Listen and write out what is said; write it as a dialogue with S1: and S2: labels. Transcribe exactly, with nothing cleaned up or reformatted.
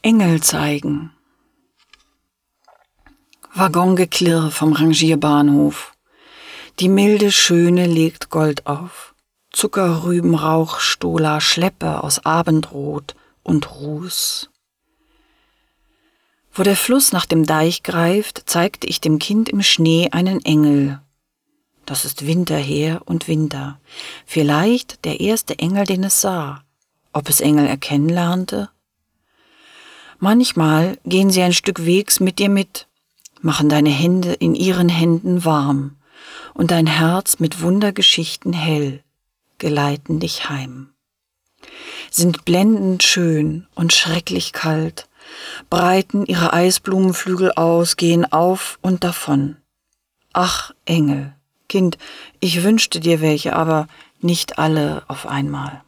S1: Engel zeigen. Waggongeklirr vom Rangierbahnhof. Die milde Schöne legt Gold auf. Zuckerrübenrauch, Stola, Schleppe aus Abendrot und Ruß. Wo der Fluss nach dem Deich greift, zeigte ich dem Kind im Schnee einen Engel. Das ist Winter her und Winter. Vielleicht der erste Engel, den es sah. Ob es Engel erkennen lernte? Manchmal gehen sie ein Stück Wegs mit dir mit, machen deine Hände in ihren Händen warm und dein Herz mit Wundergeschichten hell, geleiten dich heim. Sind blendend schön und schrecklich kalt, breiten ihre Eisblumenflügel aus, gehen auf und davon. Ach, Engel, Kind, ich wünschte dir welche, aber nicht alle auf einmal.